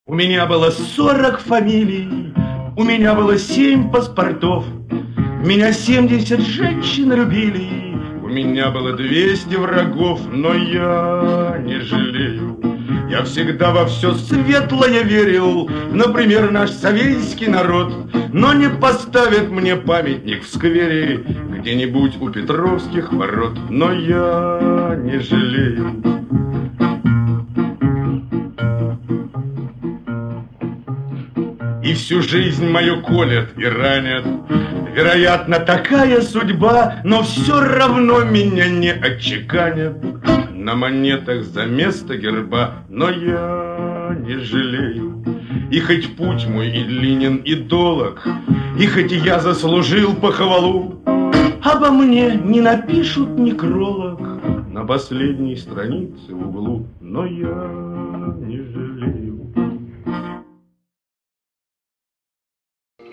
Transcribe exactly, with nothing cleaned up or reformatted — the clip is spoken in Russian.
У меня было сорок фамилий, у меня было семь паспортов, меня семьдесят женщин любили, у меня было двести врагов, но я не жалею. Я всегда во все светлое верил, например, наш советский народ, но не поставят мне памятник в сквере где-нибудь у Петровских ворот, но я не жалею. И всю жизнь мою колят и ранят, вероятно, такая судьба, но все равно меня не отчеканят на монетах за место герба, но я не жалею. И хоть путь мой и длинен, и долог, и хоть я заслужил похвалу, обо мне не напишут некролог на последней странице в углу, но я